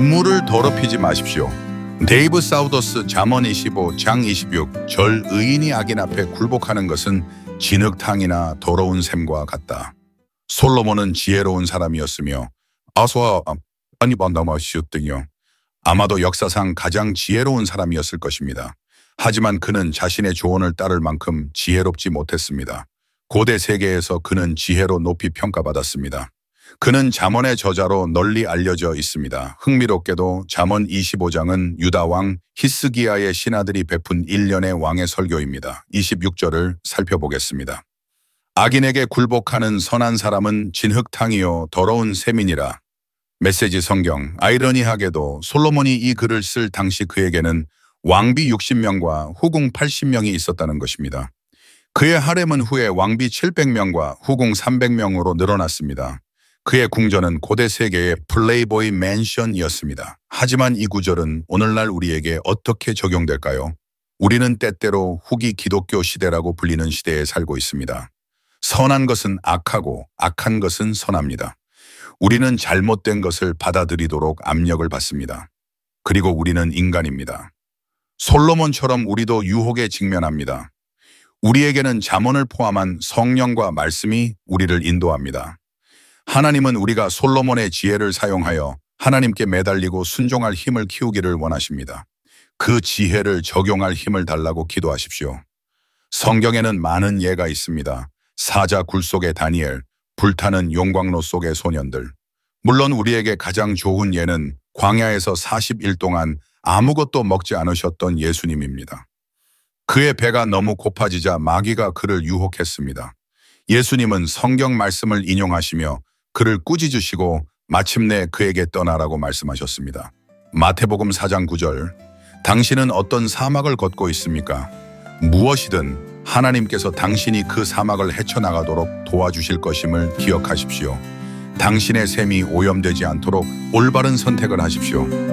우물을 더럽히지 마십시오. 데이브 사우더스 잠언 25, 장 26, 절 의인이 악인 앞에 굴복하는 것은 진흙탕이나 더러운 샘과 같다. 솔로몬은 지혜로운 사람이었으며 아소아 아니 반다마시였더니요. 아마도 역사상 가장 지혜로운 사람이었을 것입니다. 하지만 그는 자신의 조언을 따를 만큼 지혜롭지 못했습니다. 고대 세계에서 그는 지혜로 높이 평가받았습니다. 그는 잠언의 저자로 널리 알려져 있습니다. 흥미롭게도 잠언 25장은 유다 왕 히스기야의 신하들이 베푼 일련의 왕의 설교입니다. 26절을 살펴보겠습니다. 악인에게 굴복하는 선한 사람은 진흙탕이요 더러운 셈이니라. 메시지 성경. 아이러니하게도 솔로몬이 이 글을 쓸 당시 그에게는 왕비 60명과 후궁 80명이 있었다는 것입니다. 그의 하렘은 후에 왕비 700명과 후궁 300명으로 늘어났습니다. 그의 궁전은 고대 세계의 플레이보이 맨션이었습니다. 하지만 이 구절은 오늘날 우리에게 어떻게 적용될까요? 우리는 때때로 후기 기독교 시대라고 불리는 시대에 살고 있습니다. 선한 것은 악하고 악한 것은 선합니다. 우리는 잘못된 것을 받아들이도록 압력을 받습니다. 그리고 우리는 인간입니다. 솔로몬처럼 우리도 유혹에 직면합니다. 우리에게는 잠언을 포함한 성령과 말씀이 우리를 인도합니다. 하나님은 우리가 솔로몬의 지혜를 사용하여 하나님께 매달리고 순종할 힘을 키우기를 원하십니다. 그 지혜를 적용할 힘을 달라고 기도하십시오. 성경에는 많은 예가 있습니다. 사자 굴 속의 다니엘, 불타는 용광로 속의 소년들. 물론 우리에게 가장 좋은 예는 광야에서 40일 동안 아무것도 먹지 않으셨던 예수님입니다. 그의 배가 너무 고파지자 마귀가 그를 유혹했습니다. 예수님은 성경 말씀을 인용하시며 그를 꾸짖으시고 마침내 그에게 떠나라고 말씀하셨습니다. 마태복음 4장 9절. 당신은 어떤 사막을 걷고 있습니까? 무엇이든 하나님께서 당신이 그 사막을 헤쳐나가도록 도와주실 것임을 기억하십시오. 당신의 셈이 오염되지 않도록 올바른 선택을 하십시오.